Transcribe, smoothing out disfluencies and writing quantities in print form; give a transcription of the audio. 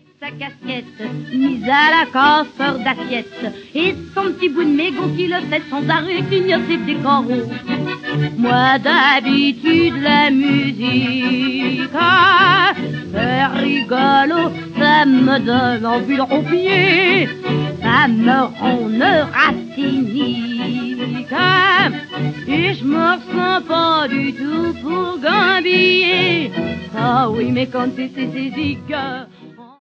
Sa casquette mise à la coffre d'assiette et son petit bout de mégot qui le fait sans arrêt clignoter des coraux. Moi d'habitude la musique c'est rigolo, ça me donne envie de roupiller, ça me rend neurasthénique et je me ressens pas du tout pour gambiller. Ah oui mais quand c'est zigzag